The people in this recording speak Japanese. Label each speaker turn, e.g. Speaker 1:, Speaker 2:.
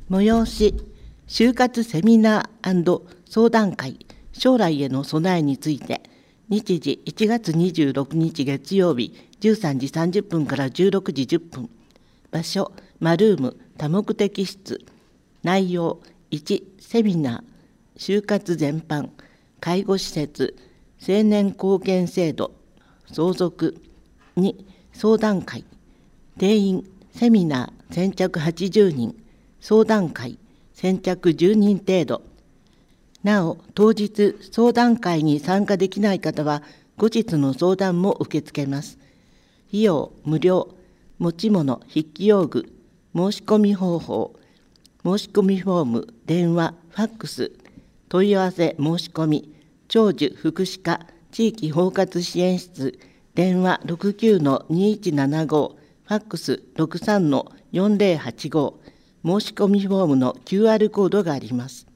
Speaker 1: 催し、就活セミナー&相談会、将来への備えについて、日時1月26日月曜日13時30分から16時10分、場所、マルーム多目的室、内容1、セミナー、就活全般、介護施設、青年貢献制度、相続、2、相談会、定員、セミナー先着80人、相談会、先着10人程度。なお、当日相談会に参加できない方は、後日の相談も受け付けます。費用無料、持ち物、筆記用具、申し込み方法、申し込みフォーム、電話、ファックス、問い合わせ申し込み、長寿福祉課、地域包括支援室、電話 69-2175、ファックス 63-4085、申し込みフォームの QR コードがあります。